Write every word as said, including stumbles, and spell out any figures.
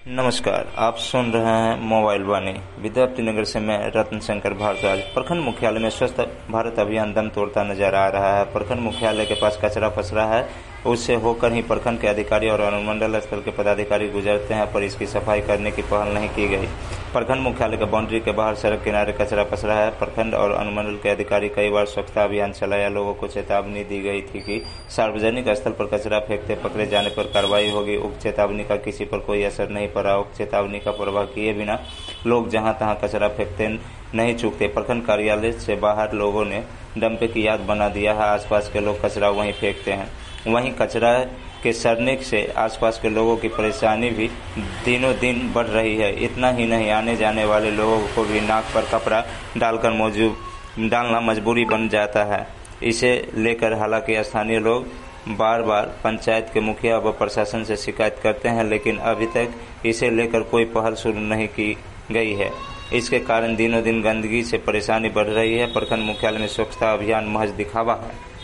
नमस्कार, आप सुन रहे हैं मोबाइल वाणी। विद्यार्थीनगर से मैं रत्न शंकर भारद्वाज। प्रखंड मुख्यालय में स्वच्छ भारत अभियान दम तोड़ता नजर आ रहा है। प्रखंड मुख्यालय के पास कचरा पसरा है, उससे होकर ही प्रखंड के अधिकारी और अनुमंडल स्तर के पदाधिकारी गुजरते हैं, पर इसकी सफाई करने की पहल नहीं की गई। प्रखंड मुख्यालय के बाउंड्री के बाहर सड़क किनारे कचरा पसरा है। प्रखंड और अनुमंडल के अधिकारी कई बार स्वच्छता अभियान चलाया। लोगों को चेतावनी दी गई थी कि सार्वजनिक स्थल पर कचरा फेंकते पकड़े जाने पर कार्रवाई होगी। उक्त चेतावनी का किसी पर कोई असर नहीं पड़ा। उक्त चेतावनी का परवाह किए बिना लोग जहां तहां कचरा फेंकते नहीं चूकते। प्रखंड कार्यालय से बाहर लोगों ने डंपे की याद बना दिया है। आसपास के लोग कचरा वहीं फेंकते हैं। वहीं कचरा के सड़ने से आसपास के लोगों की परेशानी भी दिनों दिन बढ़ रही है। इतना ही नहीं, आने जाने वाले लोगों को भी नाक पर कपड़ा डालकर मौजूद डालना मजबूरी बन जाता है। इसे लेकर हालांकि स्थानीय लोग बार बार पंचायत के मुखिया व प्रशासन से शिकायत करते हैं, लेकिन अभी तक इसे लेकर कोई पहल शुरू नहीं की गई है। इसके कारण दिनों दिन गंदगी से परेशानी बढ़ रही है। प्रखंड मुख्यालय में स्वच्छता अभियान महज दिखावा है।